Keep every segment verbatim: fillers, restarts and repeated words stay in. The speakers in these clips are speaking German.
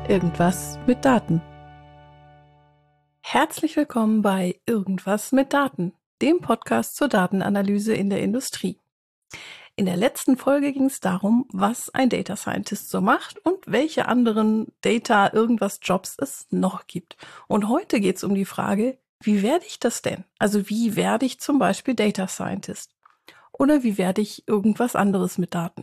Irgendwas mit Daten. Herzlich willkommen bei Irgendwas mit Daten, dem Podcast zur Datenanalyse in der Industrie. In der letzten Folge ging es darum, was ein Data Scientist so macht und welche anderen Data-Irgendwas-Jobs es noch gibt. Und heute geht es um die Frage, wie werde ich das denn? Also wie werde ich zum Beispiel Data Scientist? Oder wie werde ich irgendwas anderes mit Daten?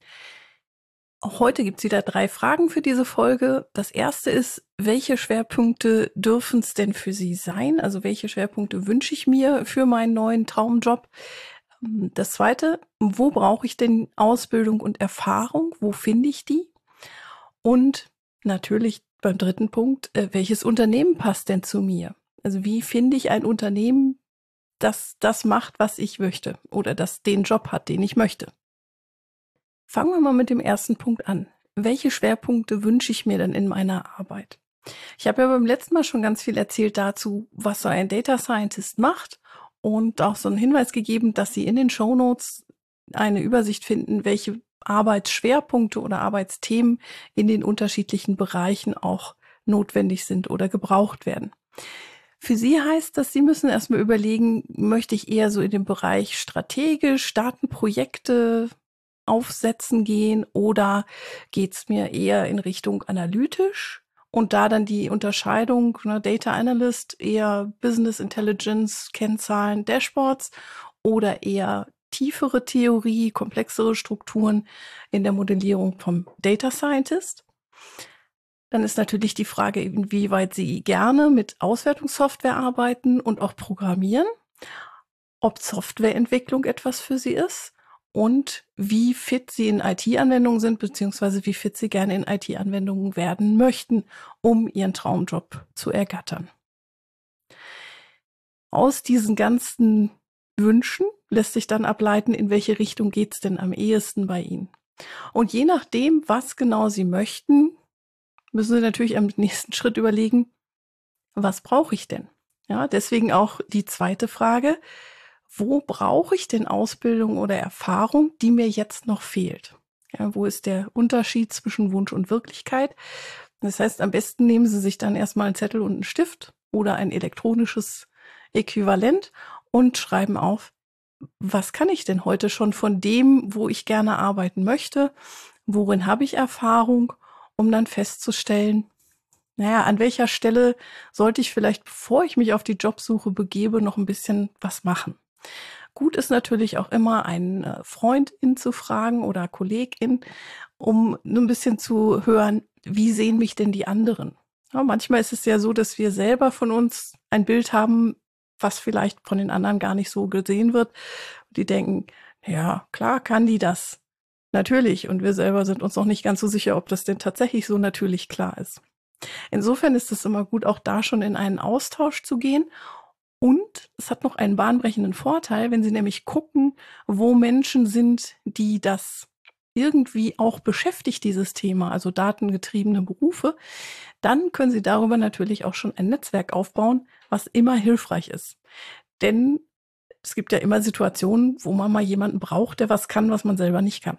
Auch heute gibt es wieder drei Fragen für diese Folge. Das erste ist, welche Schwerpunkte dürfen es denn für Sie sein? Also welche Schwerpunkte wünsche ich mir für meinen neuen Traumjob? Das zweite, wo brauche ich denn Ausbildung und Erfahrung? Wo finde ich die? Und natürlich beim dritten Punkt, äh, welches Unternehmen passt denn zu mir? Also wie finde ich ein Unternehmen, das das macht, was ich möchte oder das den Job hat, den ich möchte? Fangen wir mal mit dem ersten Punkt an. Welche Schwerpunkte wünsche ich mir denn in meiner Arbeit? Ich habe ja beim letzten Mal schon ganz viel erzählt dazu, was so ein Data Scientist macht und auch so einen Hinweis gegeben, dass Sie in den Shownotes eine Übersicht finden, welche Arbeitsschwerpunkte oder Arbeitsthemen in den unterschiedlichen Bereichen auch notwendig sind oder gebraucht werden. Für Sie heißt das, Sie müssen erstmal überlegen, möchte ich eher so in den Bereich strategisch, Datenprojekte aufsetzen gehen oder geht's mir eher in Richtung analytisch? Und da dann die Unterscheidung, ne, Data Analyst, eher Business Intelligence, Kennzahlen, Dashboards oder eher tiefere Theorie, komplexere Strukturen in der Modellierung vom Data Scientist. Dann ist natürlich die Frage, inwieweit Sie gerne mit Auswertungssoftware arbeiten und auch programmieren, ob Softwareentwicklung etwas für Sie ist und wie fit Sie in I T-Anwendungen sind, beziehungsweise wie fit Sie gerne in I T-Anwendungen werden möchten, um Ihren Traumjob zu ergattern. Aus diesen ganzen Wünschen lässt sich dann ableiten, in welche Richtung geht's denn am ehesten bei Ihnen. Und je nachdem, was genau Sie möchten, müssen Sie natürlich am nächsten Schritt überlegen, was brauche ich denn? Ja, deswegen auch die zweite Frage, wo brauche ich denn Ausbildung oder Erfahrung, die mir jetzt noch fehlt? Ja, wo ist der Unterschied zwischen Wunsch und Wirklichkeit? Das heißt, am besten nehmen Sie sich dann erstmal einen Zettel und einen Stift oder ein elektronisches Äquivalent und schreiben auf, was kann ich denn heute schon von dem, wo ich gerne arbeiten möchte? Worin habe ich Erfahrung, um dann festzustellen, naja, an welcher Stelle sollte ich vielleicht, bevor ich mich auf die Jobsuche begebe, noch ein bisschen was machen? Gut ist natürlich auch immer, einen äh, Freundin zu fragen oder Kollegin, um nur ein bisschen zu hören, wie sehen mich denn die anderen? Ja, manchmal ist es ja so, dass wir selber von uns ein Bild haben, was vielleicht von den anderen gar nicht so gesehen wird. Die denken, ja, klar kann die das. Natürlich. Und wir selber sind uns noch nicht ganz so sicher, ob das denn tatsächlich so natürlich klar ist. Insofern ist es immer gut, auch da schon in einen Austausch zu gehen. Und es hat noch einen bahnbrechenden Vorteil, wenn Sie nämlich gucken, wo Menschen sind, die das irgendwie auch beschäftigt, dieses Thema, also datengetriebene Berufe, dann können Sie darüber natürlich auch schon ein Netzwerk aufbauen, was immer hilfreich ist. Denn es gibt ja immer Situationen, wo man mal jemanden braucht, der was kann, was man selber nicht kann.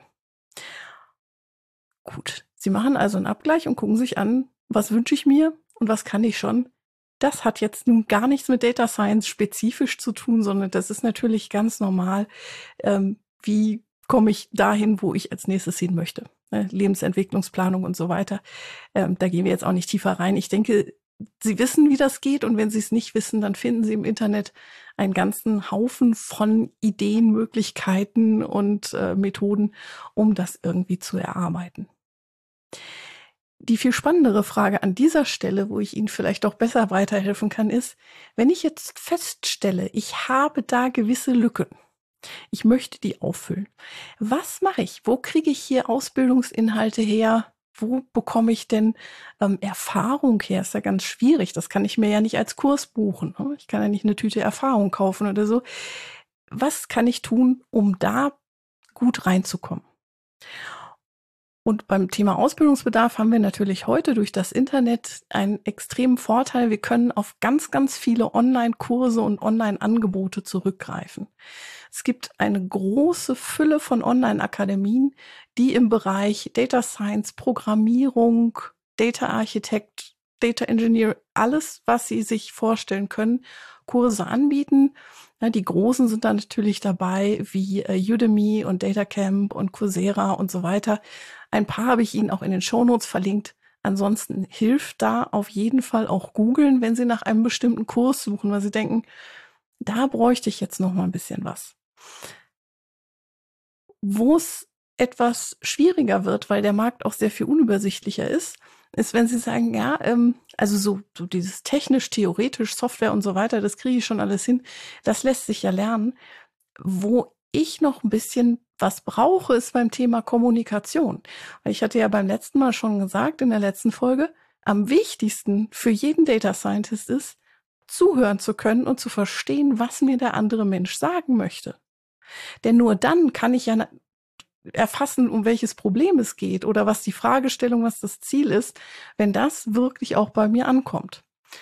Gut, Sie machen also einen Abgleich und gucken sich an, was wünsche ich mir und was kann ich schon. Das hat jetzt nun gar nichts mit Data Science spezifisch zu tun, sondern das ist natürlich ganz normal. Ähm, wie komme ich dahin, wo ich als nächstes hin möchte? Ne? Lebensentwicklungsplanung und so weiter. Ähm, da gehen wir jetzt auch nicht tiefer rein. Ich denke, Sie wissen, wie das geht. Und wenn Sie es nicht wissen, dann finden Sie im Internet einen ganzen Haufen von Ideen, Möglichkeiten und äh, Methoden, um das irgendwie zu erarbeiten. Die viel spannendere Frage an dieser Stelle, wo ich Ihnen vielleicht auch besser weiterhelfen kann, ist, wenn ich jetzt feststelle, ich habe da gewisse Lücken, ich möchte die auffüllen. Was mache ich? Wo kriege ich hier Ausbildungsinhalte her? Wo bekomme ich denn ähm, Erfahrung her? Ist ja ganz schwierig. Das kann ich mir ja nicht als Kurs buchen. Ne? Ich kann ja nicht eine Tüte Erfahrung kaufen oder so. Was kann ich tun, um da gut reinzukommen? Und beim Thema Ausbildungsbedarf haben wir natürlich heute durch das Internet einen extremen Vorteil. Wir können auf ganz, ganz viele Online-Kurse und Online-Angebote zurückgreifen. Es gibt eine große Fülle von Online-Akademien, die im Bereich Data Science, Programmierung, Data Architect, Data Engineer, alles, was Sie sich vorstellen können, Kurse anbieten. Ja, die großen sind da natürlich dabei, wie äh, Udemy und Datacamp und Coursera und so weiter. Ein paar habe ich Ihnen auch in den Shownotes verlinkt. Ansonsten hilft da auf jeden Fall auch googeln, wenn Sie nach einem bestimmten Kurs suchen, weil Sie denken, da bräuchte ich jetzt noch mal ein bisschen was. Wo es etwas schwieriger wird, weil der Markt auch sehr viel unübersichtlicher ist, ist, wenn Sie sagen, ja, ähm, also so, so dieses technisch, theoretisch, Software und so weiter, das kriege ich schon alles hin. Das lässt sich ja lernen. Wo ich noch ein bisschen was brauche, ist beim Thema Kommunikation. Weil ich hatte ja beim letzten Mal schon gesagt, in der letzten Folge, am wichtigsten für jeden Data Scientist ist, zuhören zu können und zu verstehen, was mir der andere Mensch sagen möchte. Denn nur dann kann ich ja erfassen, um welches Problem es geht oder was die Fragestellung, was das Ziel ist, wenn das wirklich auch bei mir ankommt.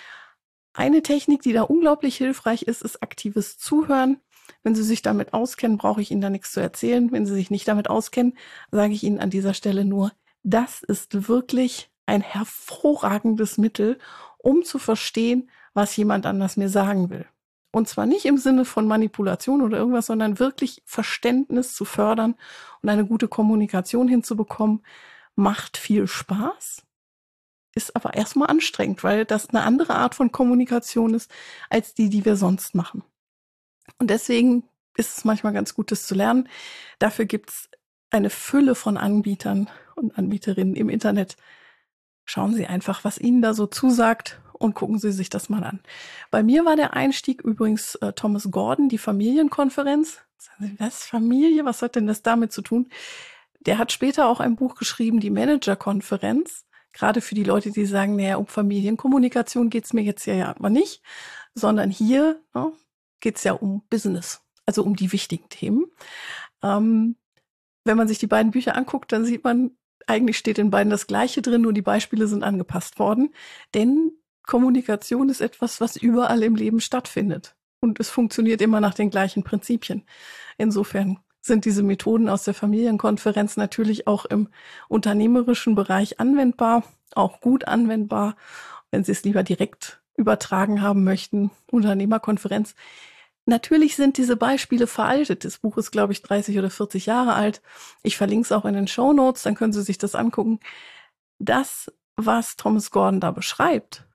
Eine Technik, die da unglaublich hilfreich ist, ist aktives Zuhören. Wenn Sie sich damit auskennen, brauche ich Ihnen da nichts zu erzählen. Wenn Sie sich nicht damit auskennen, sage ich Ihnen an dieser Stelle nur, das ist wirklich ein hervorragendes Mittel, um zu verstehen, was jemand anders mir sagen will. Und zwar nicht im Sinne von Manipulation oder irgendwas, sondern wirklich Verständnis zu fördern und eine gute Kommunikation hinzubekommen, macht viel Spaß, ist aber erstmal anstrengend, weil das eine andere Art von Kommunikation ist, als die, die wir sonst machen. Und deswegen ist es manchmal ganz gut, das zu lernen. Dafür gibt es eine Fülle von Anbietern und Anbieterinnen im Internet. Schauen Sie einfach, was Ihnen da so zusagt und gucken Sie sich das mal an. Bei mir war der Einstieg übrigens äh, Thomas Gordon, die Familienkonferenz. Sagen Sie, was, Familie? Was hat denn das damit zu tun? Der hat später auch ein Buch geschrieben, die Managerkonferenz. Gerade für die Leute, die sagen, naja, um Familienkommunikation geht's mir jetzt ja aber nicht, sondern hier ne, geht's ja um Business, also um die wichtigen Themen. Ähm, wenn man sich die beiden Bücher anguckt, dann sieht man, eigentlich steht in beiden das Gleiche drin, nur die Beispiele sind angepasst worden. Denn Kommunikation ist etwas, was überall im Leben stattfindet. Und es funktioniert immer nach den gleichen Prinzipien. Insofern sind diese Methoden aus der Familienkonferenz natürlich auch im unternehmerischen Bereich anwendbar, auch gut anwendbar. Wenn Sie es lieber direkt übertragen haben möchten, Unternehmerkonferenz. Natürlich sind diese Beispiele veraltet. Das Buch ist, glaube ich, dreißig oder vierzig Jahre alt. Ich verlinke es auch in den Shownotes, dann können Sie sich das angucken. Das, was Thomas Gordon da beschreibt,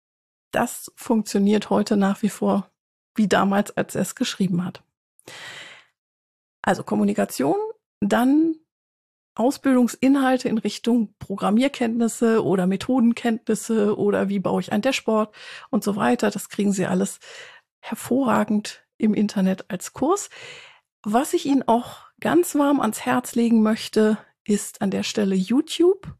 das funktioniert heute nach wie vor wie damals, als er es geschrieben hat. Also Kommunikation, dann Ausbildungsinhalte in Richtung Programmierkenntnisse oder Methodenkenntnisse oder wie baue ich ein Dashboard und so weiter. Das kriegen Sie alles hervorragend im Internet als Kurs. Was ich Ihnen auch ganz warm ans Herz legen möchte, ist an der Stelle YouTube.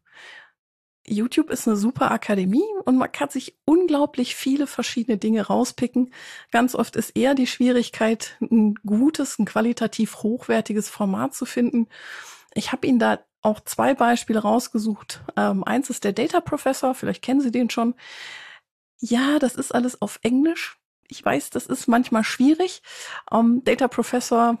YouTube ist eine super Akademie und man kann sich unglaublich viele verschiedene Dinge rauspicken. Ganz oft ist eher die Schwierigkeit, ein gutes, ein qualitativ hochwertiges Format zu finden. Ich habe Ihnen da auch zwei Beispiele rausgesucht. Ähm, eins ist der Data Professor, vielleicht kennen Sie den schon. Ja, das ist alles auf Englisch. Ich weiß, das ist manchmal schwierig. Ähm, Data Professor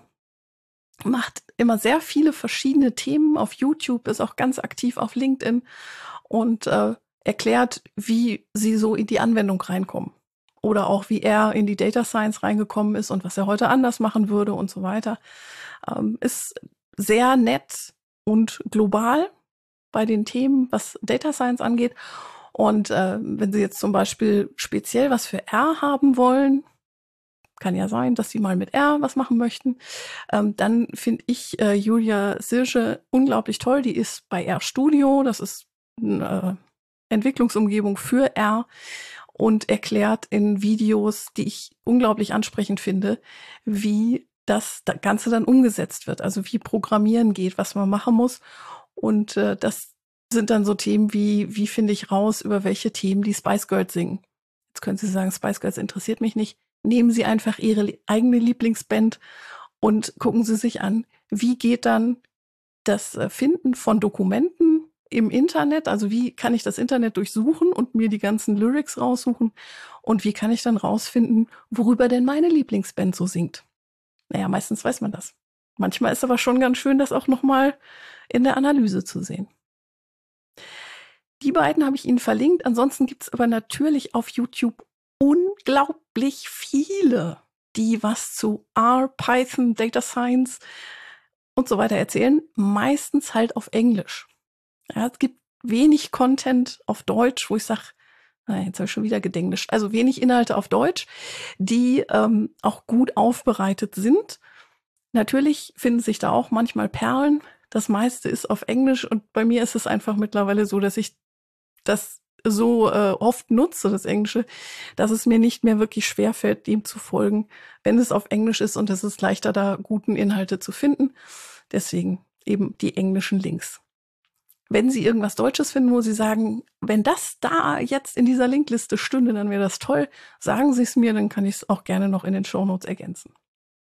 macht immer sehr viele verschiedene Themen auf YouTube, ist auch ganz aktiv auf LinkedIn und äh, erklärt, wie sie so in die Anwendung reinkommen. Oder auch, wie er in die Data Science reingekommen ist und was er heute anders machen würde und so weiter. Ähm, ist sehr nett und global bei den Themen, was Data Science angeht. Und äh, wenn Sie jetzt zum Beispiel speziell was für R haben wollen, kann ja sein, dass Sie mal mit R was machen möchten, ähm, dann finde ich äh, Julia Silge unglaublich toll. Die ist bei RStudio, das ist eine äh, Entwicklungsumgebung für R und erklärt in Videos, die ich unglaublich ansprechend finde, wie das Ganze dann umgesetzt wird. Also wie Programmieren geht, was man machen muss. Und äh, das sind dann so Themen wie, wie finde ich raus, über welche Themen die Spice Girls singen. Jetzt können Sie sagen, Spice Girls interessiert mich nicht. Nehmen Sie einfach Ihre eigene Lieblingsband und gucken Sie sich an, wie geht dann das Finden von Dokumenten im Internet, also wie kann ich das Internet durchsuchen und mir die ganzen Lyrics raussuchen und wie kann ich dann rausfinden, worüber denn meine Lieblingsband so singt. Naja, meistens weiß man das. Manchmal ist aber schon ganz schön, das auch nochmal in der Analyse zu sehen. Die beiden habe ich Ihnen verlinkt. Ansonsten gibt es aber natürlich auf YouTube unglaublich viele, die was zu R, Python, Data Science und so weiter erzählen. Meistens halt auf Englisch. Ja, es gibt wenig Content auf Deutsch, wo ich sage, jetzt habe ich schon wieder gedenglischt. Also wenig Inhalte auf Deutsch, die ähm, auch gut aufbereitet sind. Natürlich finden sich da auch manchmal Perlen. Das meiste ist auf Englisch und bei mir ist es einfach mittlerweile so, dass ich das so äh, oft nutze, das Englische, dass es mir nicht mehr wirklich schwerfällt, dem zu folgen, wenn es auf Englisch ist, und es ist leichter, da guten Inhalte zu finden. Deswegen eben die englischen Links. Wenn Sie irgendwas Deutsches finden, wo Sie sagen, wenn das da jetzt in dieser Linkliste stünde, dann wäre das toll, sagen Sie es mir, dann kann ich es auch gerne noch in den Shownotes ergänzen.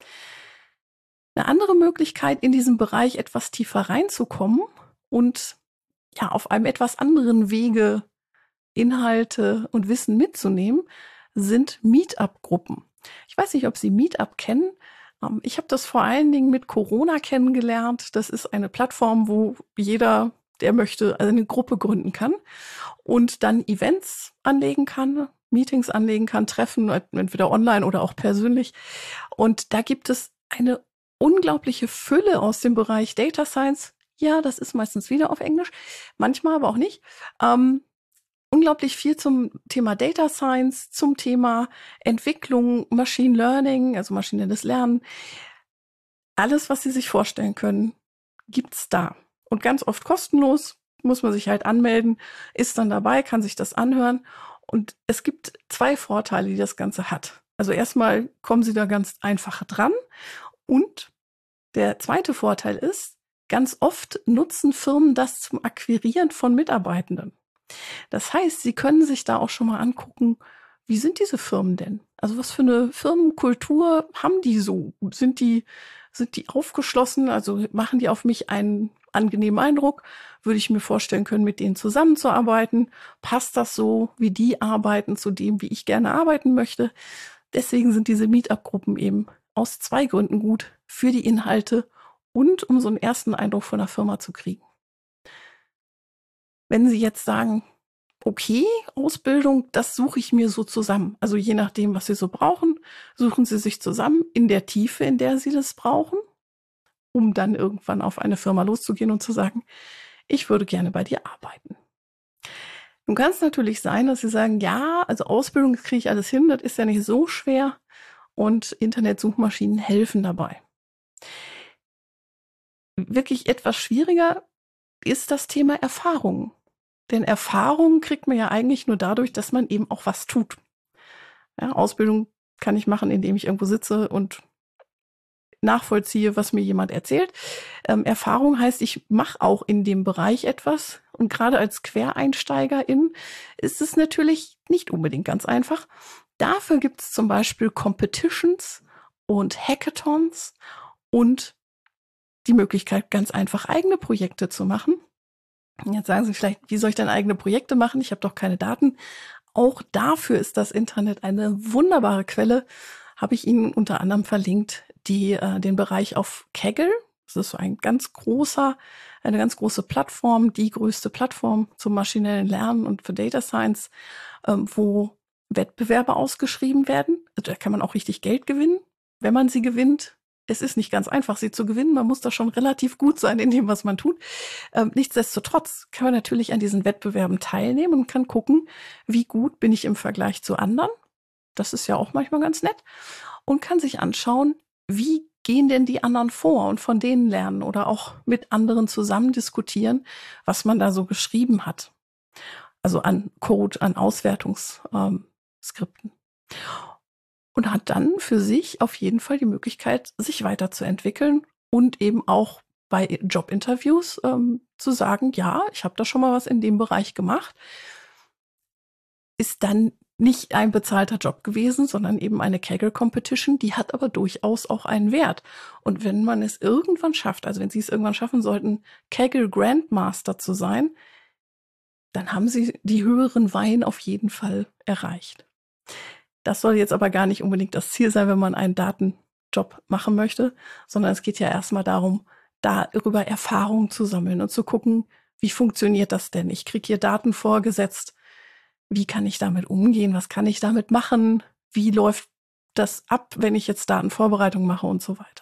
Eine andere Möglichkeit, in diesem Bereich etwas tiefer reinzukommen und ja, auf einem etwas anderen Wege Inhalte und Wissen mitzunehmen, sind Meetup-Gruppen. Ich weiß nicht, ob Sie Meetup kennen. Ich habe das vor allen Dingen mit Corona kennengelernt. Das ist eine Plattform, wo jeder, der möchte, also eine Gruppe gründen kann und dann Events anlegen kann, Meetings anlegen kann, Treffen, entweder online oder auch persönlich. Und da gibt es eine unglaubliche Fülle aus dem Bereich Data Science. Ja, das ist meistens wieder auf Englisch, manchmal aber auch nicht. Ähm, unglaublich viel zum Thema Data Science, zum Thema Entwicklung, Machine Learning, also maschinelles Lernen. Alles, was Sie sich vorstellen können, gibt's da. Und ganz oft kostenlos, muss man sich halt anmelden, ist dann dabei, kann sich das anhören. Und es gibt zwei Vorteile, die das Ganze hat. Also erstmal kommen Sie da ganz einfach dran. Und der zweite Vorteil ist, ganz oft nutzen Firmen das zum Akquirieren von Mitarbeitenden. Das heißt, Sie können sich da auch schon mal angucken, wie sind diese Firmen denn? Also was für eine Firmenkultur haben die so? Sind die, sind die aufgeschlossen? Also machen die auf mich einen angenehmen Eindruck? Würde ich mir vorstellen können, mit denen zusammenzuarbeiten? Passt das so, wie die arbeiten, zu dem, wie ich gerne arbeiten möchte? Deswegen sind diese Meetup-Gruppen eben aus zwei Gründen gut: für die Inhalte und um so einen ersten Eindruck von der Firma zu kriegen. Wenn Sie jetzt sagen, okay, Ausbildung, das suche ich mir so zusammen. Also je nachdem, was Sie so brauchen, suchen Sie sich zusammen in der Tiefe, in der Sie das brauchen, um dann irgendwann auf eine Firma loszugehen und zu sagen, ich würde gerne bei dir arbeiten. Nun kann es natürlich sein, dass Sie sagen, ja, also Ausbildung kriege ich alles hin, das ist ja nicht so schwer und Internetsuchmaschinen helfen dabei. Wirklich etwas schwieriger ist das Thema Erfahrung. Denn Erfahrung kriegt man ja eigentlich nur dadurch, dass man eben auch was tut. Ja, Ausbildung kann ich machen, indem ich irgendwo sitze und nachvollziehe, was mir jemand erzählt. Ähm, Erfahrung heißt, ich mache auch in dem Bereich etwas. Und gerade als Quereinsteigerin ist es natürlich nicht unbedingt ganz einfach. Dafür gibt es zum Beispiel Competitions und Hackathons und die Möglichkeit, ganz einfach eigene Projekte zu machen. Jetzt sagen Sie vielleicht, wie soll ich denn eigene Projekte machen? Ich habe doch keine Daten. Auch dafür ist das Internet eine wunderbare Quelle. Habe ich Ihnen unter anderem verlinkt, die äh, den Bereich auf Kaggle. Das ist so ein ganz großer, eine ganz große Plattform, die größte Plattform zum maschinellen Lernen und für Data Science, ähm, wo Wettbewerbe ausgeschrieben werden. Also da kann man auch richtig Geld gewinnen, wenn man sie gewinnt. Es ist nicht ganz einfach, sie zu gewinnen. Man muss da schon relativ gut sein in dem, was man tut. Ähm, nichtsdestotrotz kann man natürlich an diesen Wettbewerben teilnehmen und kann gucken, wie gut bin ich im Vergleich zu anderen. Das ist ja auch manchmal ganz nett. Und kann sich anschauen, wie gehen denn die anderen vor und von denen lernen oder auch mit anderen zusammen diskutieren, was man da so geschrieben hat. Also an Code, an Auswertungsskripten. Ähm, Und hat dann für sich auf jeden Fall die Möglichkeit, sich weiterzuentwickeln und eben auch bei Jobinterviews ähm, zu sagen, ja, ich habe da schon mal was in dem Bereich gemacht. Ist dann nicht ein bezahlter Job gewesen, sondern eben eine Kaggle Competition, die hat aber durchaus auch einen Wert. Und wenn man es irgendwann schafft, also wenn Sie es irgendwann schaffen sollten, Kaggle Grandmaster zu sein, dann haben Sie die höheren Weihen auf jeden Fall erreicht. Das soll jetzt aber gar nicht unbedingt das Ziel sein, wenn man einen Datenjob machen möchte, sondern es geht ja erstmal darum, darüber Erfahrungen zu sammeln und zu gucken, wie funktioniert das denn? Ich kriege hier Daten vorgesetzt. Wie kann ich damit umgehen? Was kann ich damit machen? Wie läuft das ab, wenn ich jetzt Datenvorbereitung mache und so weiter?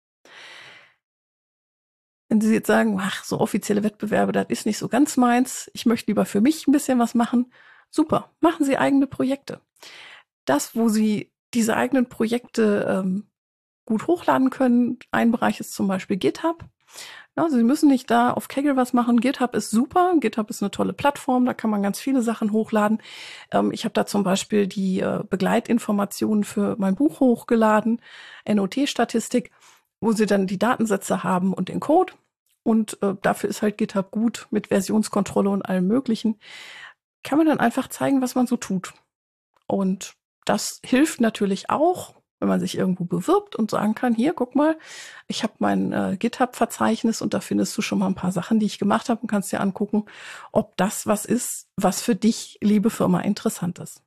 Wenn Sie jetzt sagen, ach, so offizielle Wettbewerbe, das ist nicht so ganz meins. Ich möchte lieber für mich ein bisschen was machen. Super, machen Sie eigene Projekte. Das, wo Sie diese eigenen Projekte ähm, gut hochladen können. Ein Bereich ist zum Beispiel GitHub. Ja, also Sie müssen nicht da auf Kaggle was machen. GitHub ist super. GitHub ist eine tolle Plattform. Da kann man ganz viele Sachen hochladen. Ähm, ich habe da zum Beispiel die äh, Begleitinformationen für mein Buch hochgeladen, N O T-Statistik, wo Sie dann die Datensätze haben und den Code. Und äh, dafür ist halt GitHub gut mit Versionskontrolle und allem Möglichen. Kann man dann einfach zeigen, was man so tut. Und das hilft natürlich auch, wenn man sich irgendwo bewirbt und sagen kann, hier, guck mal, ich habe mein äh, GitHub-Verzeichnis und da findest du schon mal ein paar Sachen, die ich gemacht habe und kannst dir angucken, ob das was ist, was für dich, liebe Firma, interessant ist.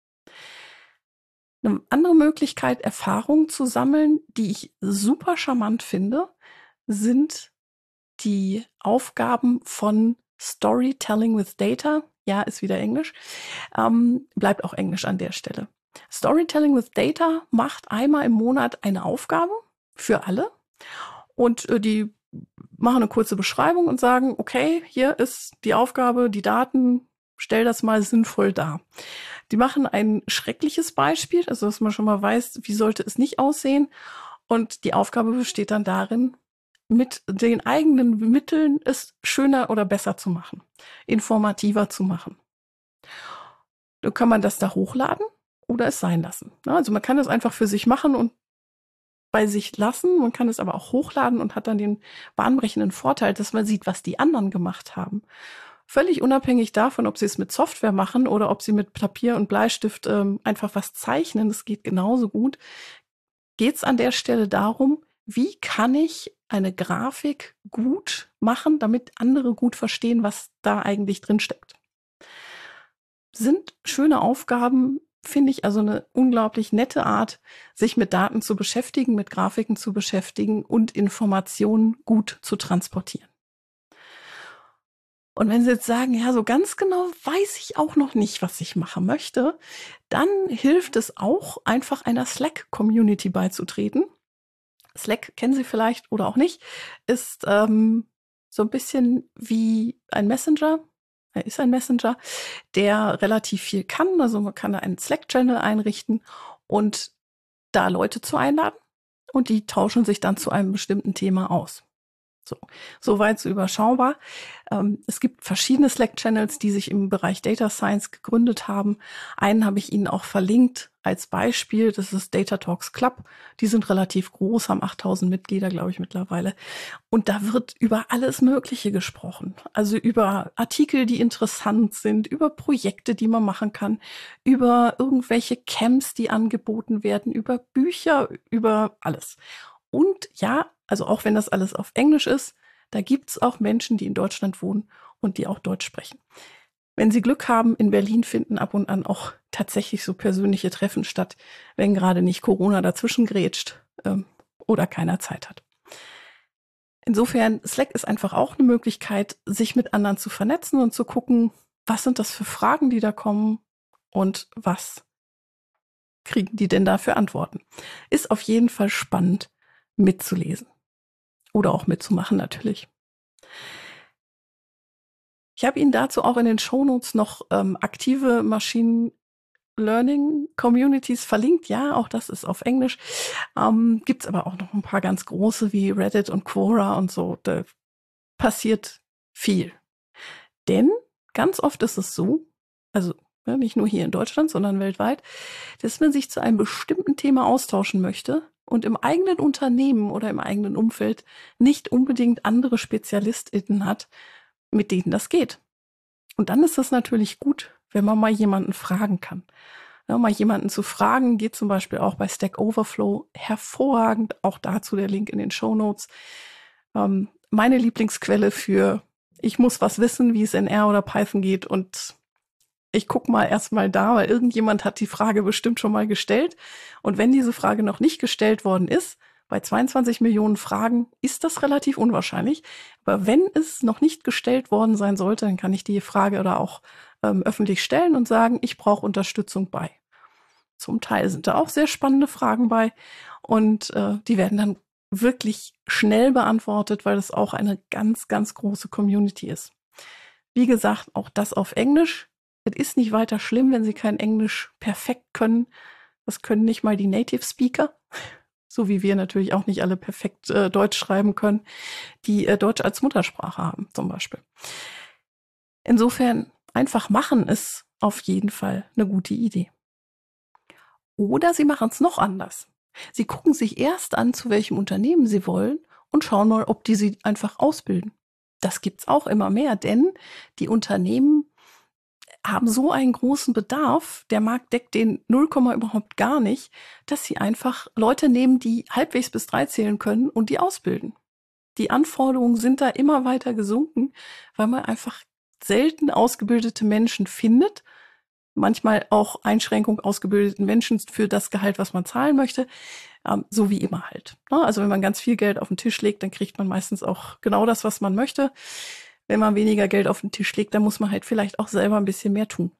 Eine andere Möglichkeit, Erfahrungen zu sammeln, die ich super charmant finde, sind die Aufgaben von Storytelling with Data. Ja, ist wieder Englisch. Ähm, bleibt auch Englisch an der Stelle. Storytelling with Data macht einmal im Monat eine Aufgabe für alle und äh, die machen eine kurze Beschreibung und sagen, okay, hier ist die Aufgabe, die Daten, stell das mal sinnvoll dar. Die machen ein schreckliches Beispiel, also dass man schon mal weiß, wie sollte es nicht aussehen. Und die Aufgabe besteht dann darin, mit den eigenen Mitteln es schöner oder besser zu machen, informativer zu machen. Dann kann man das da hochladen oder es sein lassen. Also man kann es einfach für sich machen und bei sich lassen. Man kann es aber auch hochladen und hat dann den bahnbrechenden Vorteil, dass man sieht, was die anderen gemacht haben. Völlig unabhängig davon, ob sie es mit Software machen oder ob sie mit Papier und Bleistift ähm, einfach was zeichnen, das geht genauso gut, geht es an der Stelle darum, wie kann ich eine Grafik gut machen, damit andere gut verstehen, was da eigentlich drin steckt. Sind schöne Aufgaben, finde ich, also eine unglaublich nette Art, sich mit Daten zu beschäftigen, mit Grafiken zu beschäftigen und Informationen gut zu transportieren. Und wenn Sie jetzt sagen, ja, so ganz genau weiß ich auch noch nicht, was ich machen möchte, dann hilft es auch, einfach einer Slack-Community beizutreten. Slack kennen Sie vielleicht oder auch nicht, ist ähm, so ein bisschen wie ein Messenger. Er ist ein Messenger, der relativ viel kann. Also man kann da einen Slack-Channel einrichten und da Leute zu einladen und die tauschen sich dann zu einem bestimmten Thema aus. So, soweit so überschaubar. Ähm, es gibt verschiedene Slack-Channels, die sich im Bereich Data Science gegründet haben. Einen habe ich Ihnen auch verlinkt als Beispiel. Das ist Data Talks Club. Die sind relativ groß, haben achttausend Mitglieder, glaube ich, mittlerweile. Und da wird über alles Mögliche gesprochen. Also über Artikel, die interessant sind, über Projekte, die man machen kann, über irgendwelche Camps, die angeboten werden, über Bücher, über alles. Und ja, also auch wenn das alles auf Englisch ist, da gibt's auch Menschen, die in Deutschland wohnen und die auch Deutsch sprechen. Wenn Sie Glück haben, in Berlin finden ab und an auch tatsächlich so persönliche Treffen statt, wenn gerade nicht Corona dazwischen grätscht ähm, oder keiner Zeit hat. Insofern, Slack ist einfach auch eine Möglichkeit, sich mit anderen zu vernetzen und zu gucken, was sind das für Fragen, die da kommen und was kriegen die denn da für Antworten. Ist auf jeden Fall spannend mitzulesen. Oder auch mitzumachen natürlich. Ich habe Ihnen dazu auch in den Shownotes noch ähm, aktive Machine Learning Communities verlinkt. Ja, auch das ist auf Englisch. Ähm, Gibt es aber auch noch ein paar ganz große wie Reddit und Quora und so. Da passiert viel. Denn ganz oft ist es so, also ja, nicht nur hier in Deutschland, sondern weltweit, dass man sich zu einem bestimmten Thema austauschen möchte und im eigenen Unternehmen oder im eigenen Umfeld nicht unbedingt andere SpezialistInnen hat, mit denen das geht. Und dann ist es natürlich gut, wenn man mal jemanden fragen kann. Ja, mal jemanden zu fragen, geht zum Beispiel auch bei Stack Overflow hervorragend. Auch dazu der Link in den Shownotes. Ähm, meine Lieblingsquelle für ich muss was wissen, wie es in R oder Python geht und ich gucke mal erstmal da, weil irgendjemand hat die Frage bestimmt schon mal gestellt. Und wenn diese Frage noch nicht gestellt worden ist, Bei zweiundzwanzig Millionen Fragen ist das relativ unwahrscheinlich. Aber wenn es noch nicht gestellt worden sein sollte, dann kann ich die Frage oder auch ähm, öffentlich stellen und sagen, ich brauche Unterstützung bei. Zum Teil sind da auch sehr spannende Fragen bei und äh, die werden dann wirklich schnell beantwortet, weil es auch eine ganz, ganz große Community ist. Wie gesagt, auch das auf Englisch. Es ist nicht weiter schlimm, wenn Sie kein Englisch perfekt können. Das können nicht mal die Native Speaker, so wie wir natürlich auch nicht alle perfekt äh, Deutsch schreiben können, die äh, Deutsch als Muttersprache haben zum Beispiel. Insofern einfach machen ist auf jeden Fall eine gute Idee. Oder Sie machen es noch anders. Sie gucken sich erst an, zu welchem Unternehmen Sie wollen und schauen mal, ob die Sie einfach ausbilden. Das gibt's auch immer mehr, denn die Unternehmen haben so einen großen Bedarf, der Markt deckt den null, überhaupt gar nicht, dass sie einfach Leute nehmen, die halbwegs bis drei zählen können und die ausbilden. Die Anforderungen sind da immer weiter gesunken, weil man einfach selten ausgebildete Menschen findet, manchmal auch Einschränkung ausgebildeten Menschen für das Gehalt, was man zahlen möchte, ähm, so wie immer halt. Also wenn man ganz viel Geld auf den Tisch legt, dann kriegt man meistens auch genau das, was man möchte. Wenn man weniger Geld auf den Tisch legt, dann muss man halt vielleicht auch selber ein bisschen mehr tun.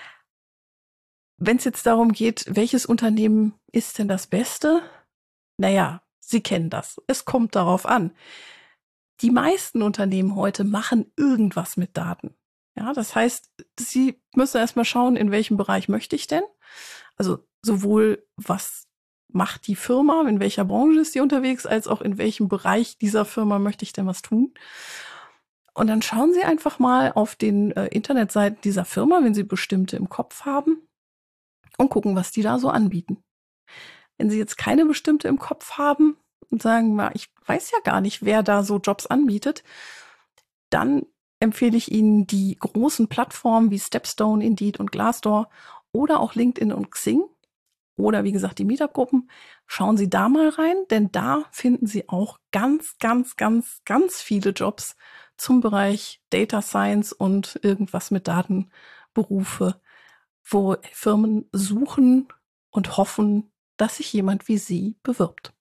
Wenn es jetzt darum geht, welches Unternehmen ist denn das Beste? Naja, Sie kennen das. Es kommt darauf an. Die meisten Unternehmen heute machen irgendwas mit Daten. Ja, das heißt, Sie müssen erstmal schauen, in welchem Bereich möchte ich denn? Also sowohl, was macht die Firma, in welcher Branche ist die unterwegs, als auch in welchem Bereich dieser Firma möchte ich denn was tun? Und dann schauen Sie einfach mal auf den äh, Internetseiten dieser Firma, wenn Sie bestimmte im Kopf haben, und gucken, was die da so anbieten. Wenn Sie jetzt keine bestimmte im Kopf haben und sagen, na, ich weiß ja gar nicht, wer da so Jobs anbietet, dann empfehle ich Ihnen die großen Plattformen wie Stepstone, Indeed und Glassdoor oder auch LinkedIn und Xing oder wie gesagt die Meetup-Gruppen. Schauen Sie da mal rein, denn da finden Sie auch ganz, ganz, ganz, ganz viele Jobs zum Bereich Data Science und irgendwas mit Datenberufe, wo Firmen suchen und hoffen, dass sich jemand wie Sie bewirbt.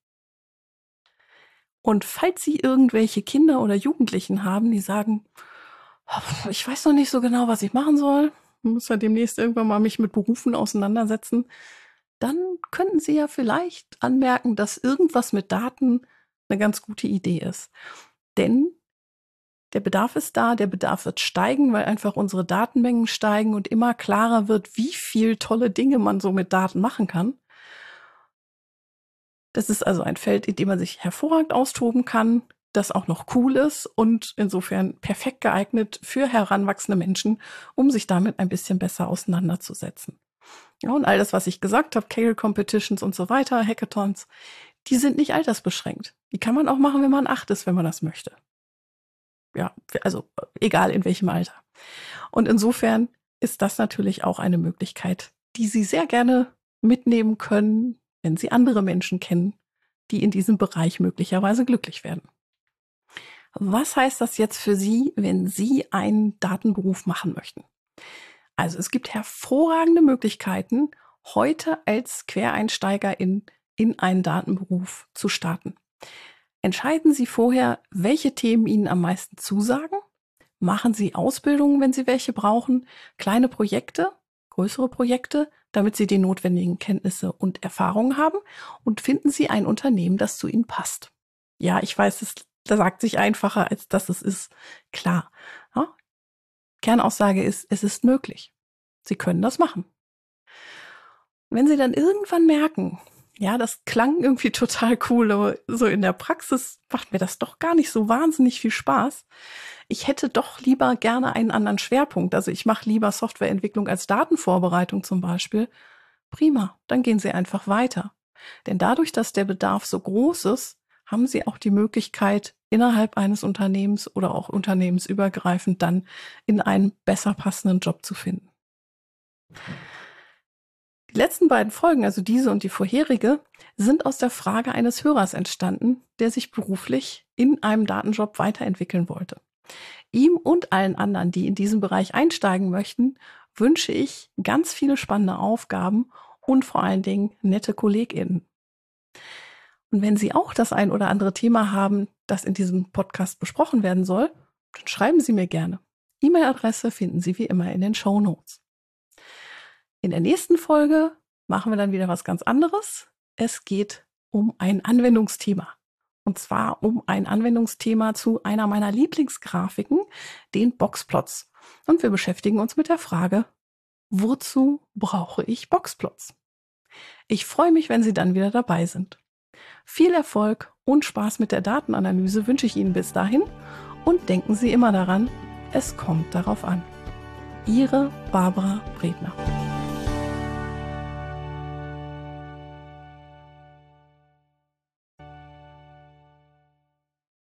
Und falls Sie irgendwelche Kinder oder Jugendlichen haben, die sagen, ich weiß noch nicht so genau, was ich machen soll, ich muss ja demnächst irgendwann mal mich mit Berufen auseinandersetzen, dann könnten Sie ja vielleicht anmerken, dass irgendwas mit Daten eine ganz gute Idee ist. Denn der Bedarf ist da, der Bedarf wird steigen, weil einfach unsere Datenmengen steigen und immer klarer wird, wie viel tolle Dinge man so mit Daten machen kann. Das ist also ein Feld, in dem man sich hervorragend austoben kann, das auch noch cool ist und insofern perfekt geeignet für heranwachsende Menschen, um sich damit ein bisschen besser auseinanderzusetzen. Ja, und all das, was ich gesagt habe, Kaggle Competitions und so weiter, Hackathons, die sind nicht altersbeschränkt. Die kann man auch machen, wenn man acht ist, wenn man das möchte. Ja, also egal in welchem Alter. Und insofern ist das natürlich auch eine Möglichkeit, die Sie sehr gerne mitnehmen können, wenn Sie andere Menschen kennen, die in diesem Bereich möglicherweise glücklich werden. Was heißt das jetzt für Sie, wenn Sie einen Datenberuf machen möchten? Also es gibt hervorragende Möglichkeiten, heute als Quereinsteiger in, in einen Datenberuf zu starten. Entscheiden Sie vorher, welche Themen Ihnen am meisten zusagen. Machen Sie Ausbildungen, wenn Sie welche brauchen, kleine Projekte, größere Projekte, damit Sie die notwendigen Kenntnisse und Erfahrungen haben und finden Sie ein Unternehmen, das zu Ihnen passt. Ja, ich weiß, es sagt sich einfacher, als dass es ist. Klar. Ja? Kernaussage ist, es ist möglich. Sie können das machen. Wenn Sie dann irgendwann merken, ja, das klang irgendwie total cool, aber so in der Praxis macht mir das doch gar nicht so wahnsinnig viel Spaß. Ich hätte doch lieber gerne einen anderen Schwerpunkt. Also ich mache lieber Softwareentwicklung als Datenvorbereitung zum Beispiel. Prima, dann gehen Sie einfach weiter. Denn dadurch, dass der Bedarf so groß ist, haben Sie auch die Möglichkeit, innerhalb eines Unternehmens oder auch unternehmensübergreifend dann in einen besser passenden Job zu finden. Die letzten beiden Folgen, also diese und die vorherige, sind aus der Frage eines Hörers entstanden, der sich beruflich in einem Datenjob weiterentwickeln wollte. Ihm und allen anderen, die in diesen Bereich einsteigen möchten, wünsche ich ganz viele spannende Aufgaben und vor allen Dingen nette KollegInnen. Und wenn Sie auch das ein oder andere Thema haben, das in diesem Podcast besprochen werden soll, dann schreiben Sie mir gerne. E-Mail-Adresse finden Sie wie immer in den Shownotes. In der nächsten Folge machen wir dann wieder was ganz anderes. Es geht um ein Anwendungsthema. Und zwar um ein Anwendungsthema zu einer meiner Lieblingsgrafiken, den Boxplots. Und wir beschäftigen uns mit der Frage, wozu brauche ich Boxplots? Ich freue mich, wenn Sie dann wieder dabei sind. Viel Erfolg und Spaß mit der Datenanalyse wünsche ich Ihnen bis dahin und denken Sie immer daran, es kommt darauf an. Ihre Barbara Bredner.